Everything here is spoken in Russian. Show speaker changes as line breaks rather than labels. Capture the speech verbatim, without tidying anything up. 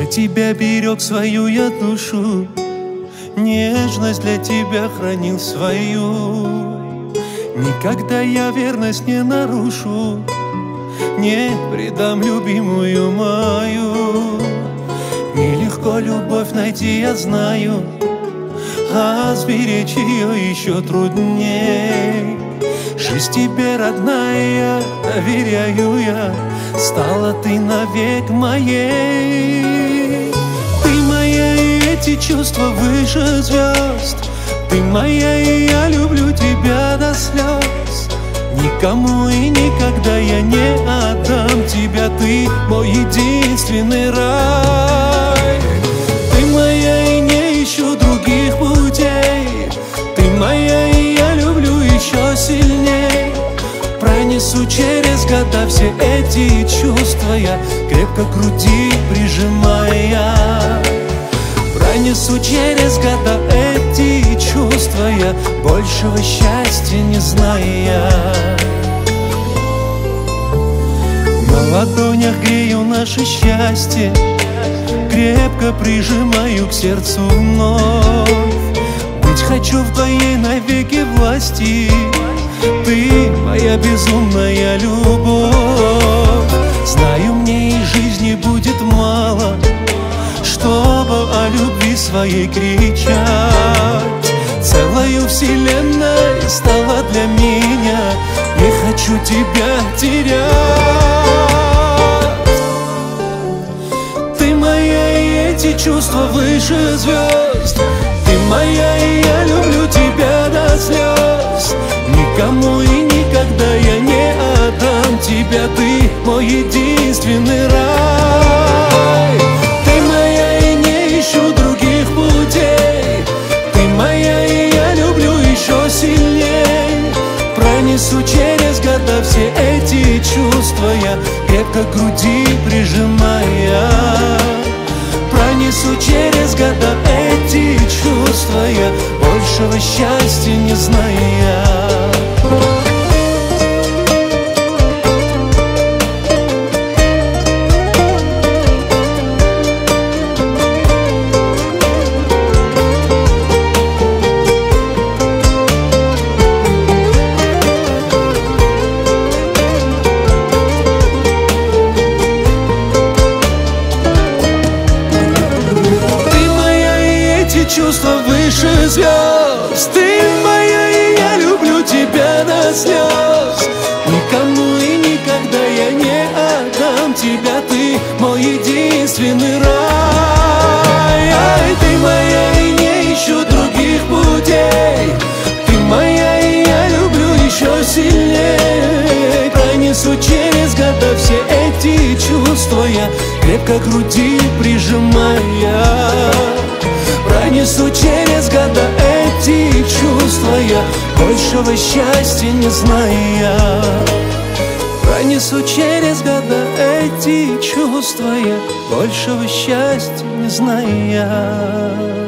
Для тебя берег свою я душу, нежность для тебя хранил свою. Никогда я верность не нарушу, не предам любимую мою. Нелегко любовь найти, я знаю, а сберечь ее еще трудней. Жизнь тебе, родная, доверяю я, стала ты навек моей. Ты моя, и эти чувства выше звезд. Ты моя, и я люблю тебя до слез. Никому и никогда я не отдам тебя. Ты мой единственный рай. Ты моя, и не ищу других путей. Ты моя, и я люблю еще сильней. Пронесу через года все эти чувства я, крепко к груди прижимая. Пронесу через года эти чувства я, большего счастья не зная. На ладонях грею наше счастье, крепко прижимаю к сердцу вновь. Быть хочу в твоей навеки власти, ты моя безумная любовь. Знаю, мне и жизни будет мало, чтобы о любви своей кричать. Целою вселенной стала для меня, не хочу тебя терять. Ты моя, и эти чувства выше звезд. Ты моя, и я люблю тебя до слез. Никому и никогда я не отдам тебя. Ты мой единственный рай. Ты моя, и не ищу других путей. Ты моя, и я люблю еще сильней. Пронесу через года все эти чувства я, крепко к груди прижимая. Пронесу через года эти чувства я, большего счастья не зная. Чувства выше звезд. Ты моя, и я люблю тебя до слез. Никому и никогда я не отдам тебя. Ты мой единственный рай. Ай, ты моя, и не ищу других путей. Ты моя, и я люблю еще сильней. Пронесу через года все эти чувства я, крепко к груди прижимая. Пронесу через года эти чувства я, большего счастья не зная. Пронесу через года эти чувства я, большего счастья не зная.